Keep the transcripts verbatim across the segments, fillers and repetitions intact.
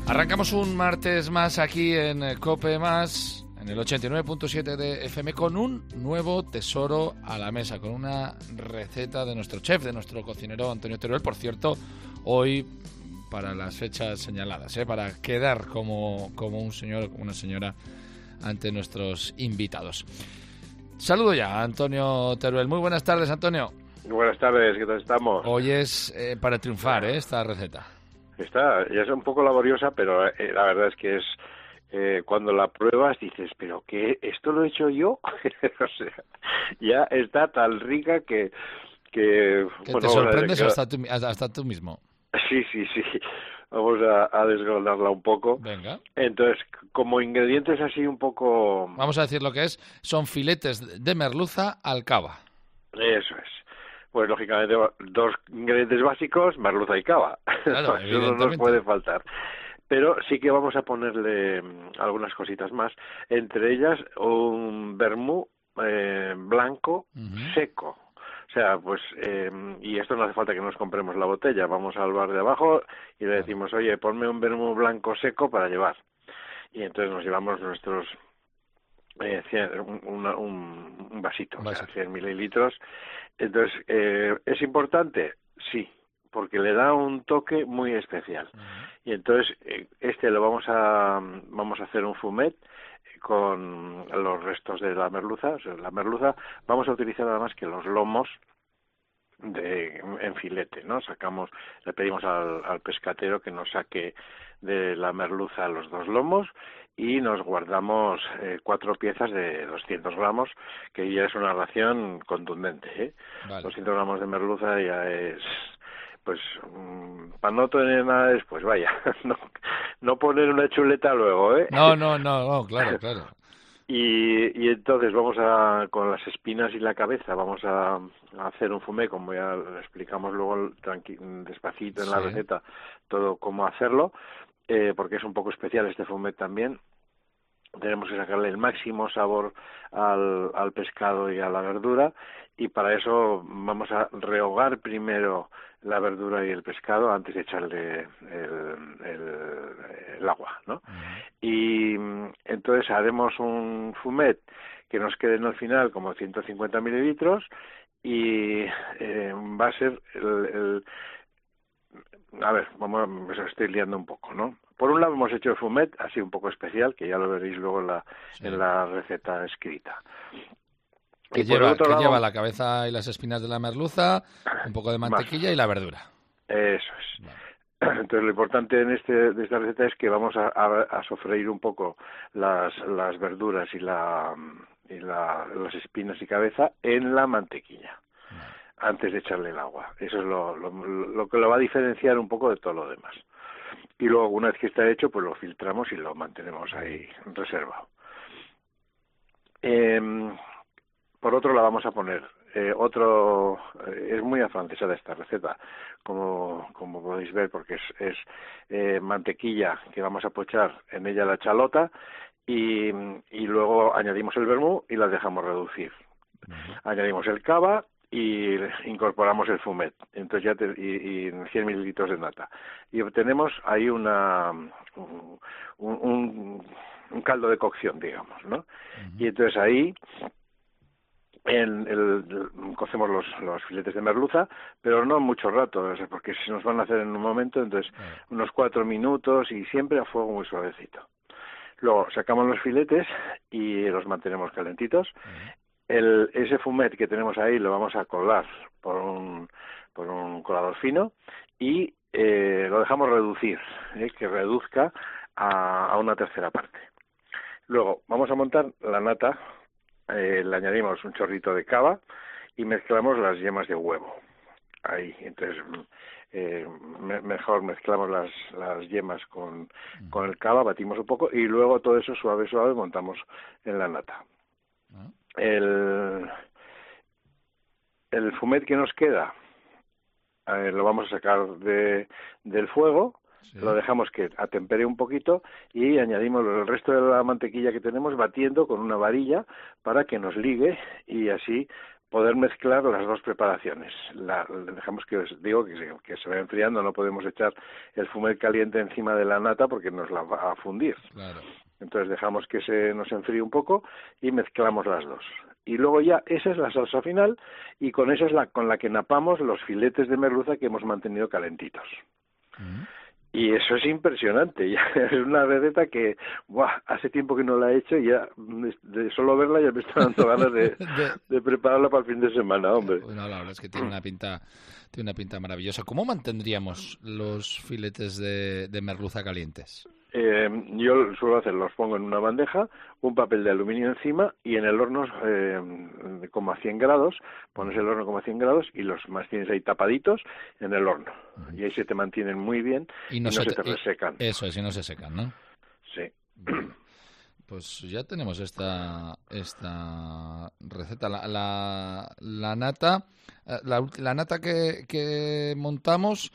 Arrancamos un martes más aquí en COPE Más, en el ochenta y nueve punto siete de F M, con un nuevo tesoro a la mesa, con una receta de nuestro chef, de nuestro cocinero Antonio Teruel. Por cierto, hoy para las fechas señaladas, ¿eh? Para quedar como, como un señor o como una señora ante nuestros invitados. Saludo ya a Antonio Teruel. Muy buenas tardes, Antonio. Buenas tardes, ¿qué tal estamos? Hoy es eh, para triunfar, ¿eh? Esta receta. Está, ya es un poco laboriosa, pero eh, la verdad es que es eh, cuando la pruebas dices, ¿pero qué? ¿Esto lo he hecho yo? O sea, ya está tan rica que... Que, que bueno, te sorprendes a, hasta, tú, hasta tú mismo. Sí, sí, sí. Vamos a, a desgranarla un poco. Venga. Entonces, como ingredientes así un poco... Vamos a decir lo que es. Son filetes de merluza al cava. Eso es. Pues lógicamente dos ingredientes básicos, merluza y cava. Claro, Eso no nos puede faltar. Pero sí que vamos a ponerle algunas cositas más. Entre ellas un vermú eh, blanco uh-huh. seco. O sea, pues, eh, y esto no hace falta que nos compremos la botella. Vamos al bar de abajo y le decimos, oye, ponme un vermú blanco seco para llevar. Y entonces nos llevamos nuestros... Eh, cien, un, un, un vasito, o sea, cien mililitros. Entonces, eh, ¿es importante? Sí, porque le da un toque muy especial. Uh-huh. Y entonces, eh, este lo vamos a vamos a hacer un fumet con los restos de la merluza. O sea, la merluza vamos a utilizar nada más que los lomos de en filete, ¿no? Sacamos, le pedimos al, al pescatero que nos saque de la merluza los dos lomos y nos guardamos eh, cuatro piezas de doscientos gramos, que ya es una ración contundente, ¿eh? Vale. doscientos gramos de merluza ya es, pues, mmm, para no tener nada después, vaya, no, no poner una chuleta luego, ¿eh? No, no, no, no, claro, claro. Y, y entonces vamos a, con las espinas y la cabeza, vamos a, a hacer un fumé, como ya lo explicamos luego tranqui, despacito en sí. la receta, todo cómo hacerlo, eh, porque es un poco especial este fumé también. Tenemos que sacarle el máximo sabor al, al pescado y a la verdura, y para eso vamos a rehogar primero la verdura y el pescado antes de echarle el, el, el agua, ¿no? Uh-huh. Y entonces haremos un fumet que nos quede en el final como ciento cincuenta mililitros y eh, va a ser el, el a ver, vamos, me estoy liando un poco, ¿no? Por un lado hemos hecho el fumet, así un poco especial, que ya lo veréis luego en la, sí. en la receta escrita. Que, y lleva, que lado, lleva la cabeza y las espinas de la merluza, un poco de mantequilla más. Y la verdura. Eso es. Vale. Entonces lo importante en este de esta receta es que vamos a, a, a sofreír un poco las, las verduras y, la, y la, las espinas y cabeza en la mantequilla. Vale. Antes de echarle el agua. Eso es lo, lo, lo que lo va a diferenciar un poco de todo lo demás. Y luego, una vez que está hecho, pues lo filtramos y lo mantenemos ahí reservado. Eh, por otro la vamos a poner eh, otro... Eh, es muy afrancesada esta receta, como, como podéis ver, porque es, es eh, mantequilla que vamos a pochar en ella la chalota y, y luego añadimos el vermú y la dejamos reducir. Uh-huh. Añadimos el cava y incorporamos el fumet, entonces ya te, y, y cien mililitros de nata y obtenemos ahí una un, un, un caldo de cocción, digamos, ¿no? Uh-huh. Y entonces ahí en el, el, cocemos los, los filetes de merluza, pero no mucho rato, o sea, porque se nos van a hacer en un momento, entonces uh-huh. unos cuatro minutos y siempre a fuego muy suavecito. Luego sacamos los filetes y los mantenemos calentitos. Uh-huh. El, ese fumet que tenemos ahí lo vamos a colar por un, por un colador fino y eh, lo dejamos reducir, eh, que reduzca a, a una tercera parte. Luego vamos a montar la nata, eh, le añadimos un chorrito de cava y mezclamos las yemas de huevo. Ahí, entonces eh, me, mejor mezclamos las, las yemas con, con el cava, batimos un poco y luego todo eso suave, suave montamos en la nata. El, el fumet que nos queda eh, lo vamos a sacar de, del fuego, sí. Lo dejamos que atempere un poquito y añadimos el resto de la mantequilla que tenemos batiendo con una varilla para que nos ligue y así poder mezclar las dos preparaciones. La, dejamos que os digo que se, que se va enfriando, no podemos echar el fumet caliente encima de la nata porque nos la va a fundir. Claro. Entonces dejamos que se nos enfríe un poco y mezclamos las dos. Y luego ya esa es la salsa final y con esa es la con la que napamos los filetes de merluza que hemos mantenido calentitos. Mm. Y eso es impresionante, ya es una receta que ¡buah! Hace tiempo que no la he hecho y ya de solo verla ya me está dando ganas de, de... de prepararla para el fin de semana, hombre. Bueno, la verdad es que tiene una pinta tiene una pinta maravillosa. ¿Cómo mantendríamos los filetes de, de merluza calientes? Eh, yo suelo hacer, los pongo en una bandeja, un papel de aluminio encima y en el horno eh, como a cien grados, pones el horno como a cien grados y los mantienes ahí tapaditos en el horno. Uh-huh. Y ahí se te mantienen muy bien y no, y no se, se te, te resecan. Eso es, y no se secan, ¿no? Sí. Pues ya tenemos esta esta receta. La, la, la nata, la, la nata que, que montamos...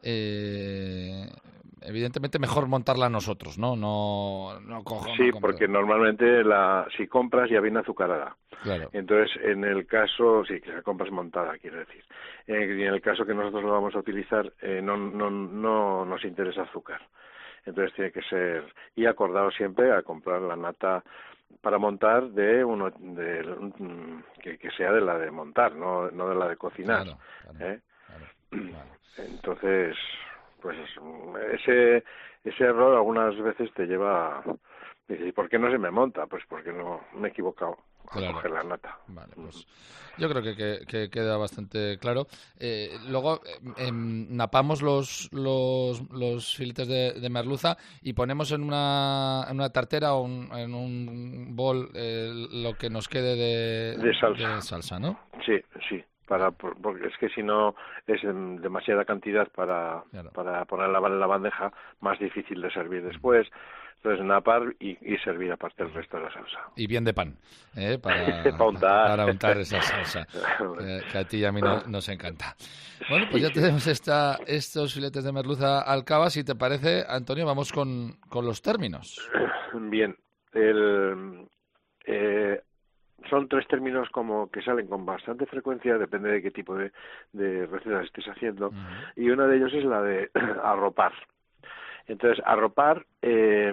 Eh, evidentemente mejor montarla nosotros, ¿no? No, no cojo, sí, no porque normalmente la si compras ya viene azucarada. Claro. Entonces, en el caso, sí, que la compras montada, quiero decir. Eh, y en el caso que nosotros lo vamos a utilizar, eh, no, no, no nos interesa azúcar. Entonces tiene que ser, y acordado siempre a comprar la nata para montar de uno de, que, que sea de la de montar, no, no de la de cocinar. Claro, claro, ¿eh? claro, claro. Entonces, pues ese ese error algunas veces te lleva a... Dices, ¿y por qué no se me monta? Pues porque no me he equivocado al claro. coger la nata. Vale, pues yo creo que, que, que queda bastante claro. Eh, luego eh, napamos los, los, los filetes de, de merluza y ponemos en una, en una tartera o un, en un bol eh, lo que nos quede de, de salsa. de salsa, ¿no? Sí, sí. Para, porque es que si no es demasiada cantidad para, claro. para ponerla en la bandeja, más difícil de servir después. Entonces napar y, y servir aparte el resto de la salsa. Y bien de pan, ¿eh? para, para, untar. para untar esa salsa, que, que a ti y a mí no, nos encanta. Bueno, pues ya tenemos esta, estos filetes de merluza al cava. Si te parece, Antonio, vamos con, con los términos. Bien, el... Eh, son tres términos como que salen con bastante frecuencia, depende de qué tipo de, de recetas estés haciendo, uh-huh. y uno de ellos es la de arropar. Entonces, arropar eh,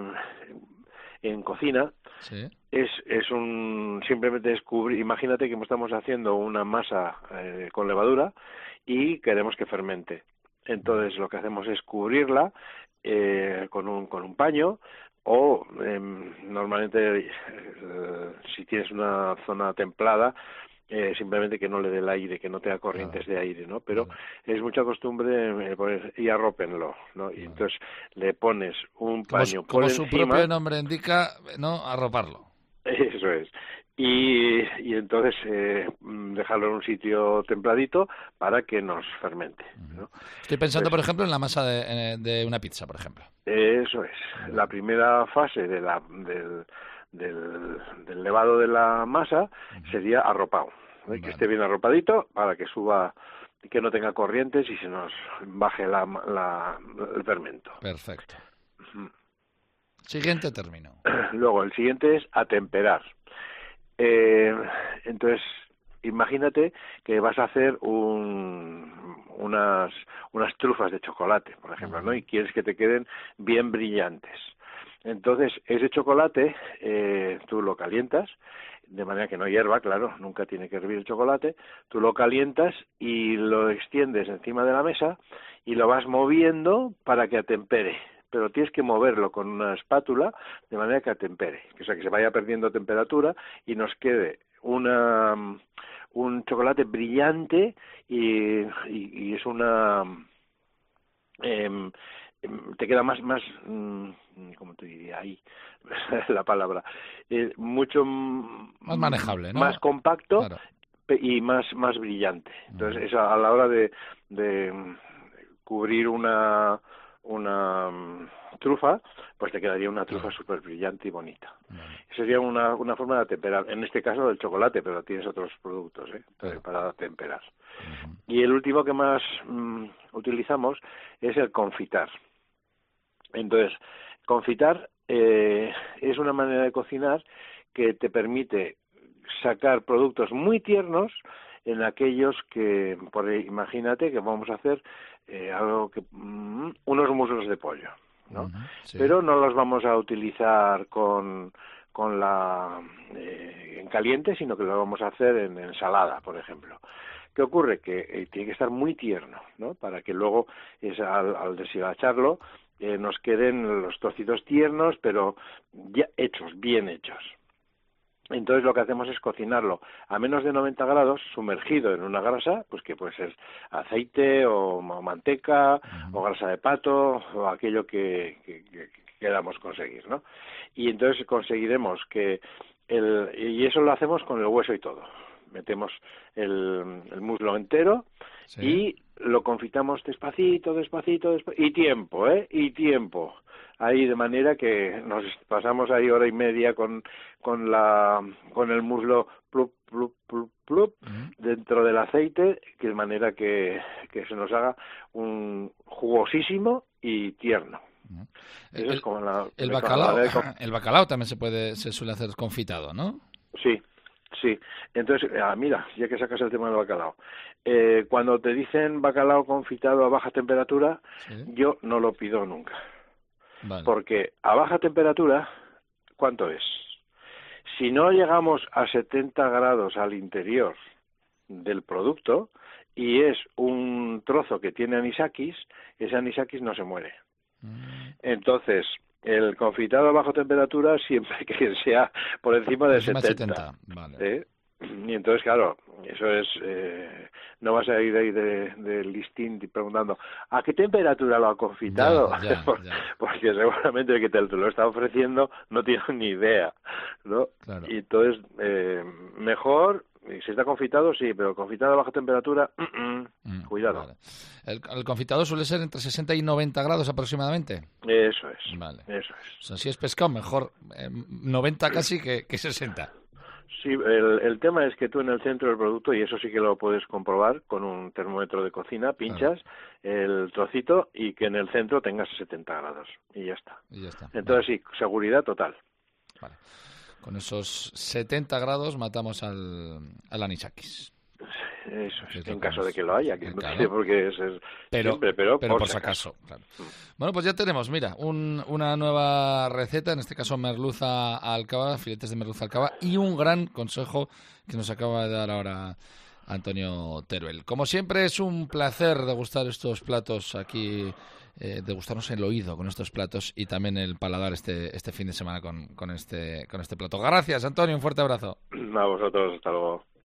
en cocina ¿sí? es es un simplemente descubrir, imagínate que estamos haciendo una masa eh, con levadura y queremos que fermente. Entonces, lo que hacemos es cubrirla eh, con un con un paño. O eh, normalmente eh, si tienes una zona templada eh, simplemente que no le dé el aire, que no tenga corrientes claro. de aire, ¿no? Pero claro. es mucha costumbre eh, poner y arrópenlo, ¿no? Y claro. entonces le pones un paño como, como por su encima. Propio nombre indica, ¿no? Arroparlo. Eso es. Y, y entonces eh, dejarlo en un sitio templadito para que nos fermente, ¿no? Estoy pensando, pues, por ejemplo, en la masa de, de una pizza, por ejemplo. Eso es. La primera fase de la, del, del, del levado de la masa uh-huh. sería arropado, ¿no? Vale. Que esté bien arropadito para que suba, que no tenga corrientes y se nos baje la, la, el fermento. Perfecto. Uh-huh. Siguiente término. Luego, el siguiente es atemperar. Eh, entonces, imagínate que vas a hacer un, unas, unas trufas de chocolate, por ejemplo, uh-huh. ¿no? Y quieres que te queden bien brillantes. Entonces, ese chocolate eh, tú lo calientas, de manera que no hierva, claro, nunca tiene que hervir el chocolate. Tú lo calientas y lo extiendes encima de la mesa y lo vas moviendo para que atempere. Pero tienes que moverlo con una espátula de manera que atempere, o sea, que se vaya perdiendo temperatura y nos quede una un chocolate brillante y, y, y es una eh, te queda más más ¿cómo te diría ahí la palabra? Eh, mucho más manejable, ¿no? Más compacto claro. y más más brillante. Entonces, eso a la hora de, de cubrir una una um, trufa, pues te quedaría una trufa súper brillante y bonita. Vale. Sería una, una forma de atemperar, en este caso del chocolate, pero tienes otros productos ¿eh? Claro. para atemperar. Uh-huh. Y el último que más um, utilizamos es el confitar. Entonces, confitar eh, es una manera de cocinar que te permite sacar productos muy tiernos en aquellos que, por imagínate que vamos a hacer eh, algo que mm, unos muslos de pollo, ¿no? Uh-huh, sí. Pero no los vamos a utilizar con con la eh, en caliente, sino que lo vamos a hacer en ensalada, por ejemplo. ¿Qué ocurre? Que eh, tiene que estar muy tierno, ¿no? Para que luego, es, al, al deshilacharlo, eh, nos queden los trocitos tiernos, pero ya hechos, bien hechos. Entonces lo que hacemos es cocinarlo a menos de noventa grados, sumergido en una grasa, pues que puede ser aceite o, o manteca, uh-huh, o grasa de pato, o aquello que, que, que queramos conseguir, ¿no? Y entonces conseguiremos que el, y eso lo hacemos con el hueso y todo. Metemos el, el muslo entero, sí, y lo confitamos despacito, despacito, despacito, y tiempo, ¿eh? Y tiempo. Ahí de manera que nos pasamos ahí hora y media con con la con el muslo plup, plup, plup, plup, uh-huh, dentro del aceite, que de manera que, que se nos haga un jugosísimo y tierno. Uh-huh. Eso el, es como la, el bacalao, de... el bacalao también se puede se suele hacer confitado, ¿no? Sí. Sí, entonces, ah, mira, ya que sacas el tema del bacalao, eh, cuando te dicen bacalao confitado a baja temperatura, ¿sí?, yo no lo pido nunca. Vale. Porque a baja temperatura, ¿cuánto es? Si no llegamos a setenta grados al interior del producto y es un trozo que tiene anisakis, ese anisakis no se muere. Mm. Entonces, el confitado a baja temperatura siempre que sea por encima de setenta. setenta. Vale. ¿Eh? Y entonces, claro, eso es... Eh, no vas a ir ahí de, de listín preguntando ¿a qué temperatura lo ha confitado? Ya, ya, Por, ya. Porque seguramente el que te lo está ofreciendo no tiene ni idea, ¿no? Claro. Y entonces, eh, mejor... Si está confitado, sí, pero confitado a baja temperatura, mm, mm, cuidado. Vale. El, el confitado suele ser entre sesenta y noventa grados aproximadamente. Eso es. Vale. Eso es. O sea, si es pescado, mejor eh, noventa casi que, que sesenta. Sí, el, el tema es que tú en el centro del producto, y eso sí que lo puedes comprobar con un termómetro de cocina, pinchas claro. el trocito y que en el centro tengas setenta grados. Y ya está. Y ya está. Entonces vale. Sí, seguridad total. Vale. Con esos setenta grados matamos al, al anisakis. Eso es, en caso de que lo haya, que claro. No sé porque es, es pero, siempre, pero, pero por, por si acaso. acaso claro. Bueno, pues ya tenemos, mira, un, una nueva receta, en este caso merluza alcaba, filetes de merluza alcaba, y un gran consejo que nos acaba de dar ahora Antonio Teruel. Como siempre, es un placer degustar estos platos aquí, eh, degustarnos el oído con estos platos y también el paladar este este fin de semana con, con este con este plato. Gracias, Antonio, un fuerte abrazo. A vosotros, hasta luego.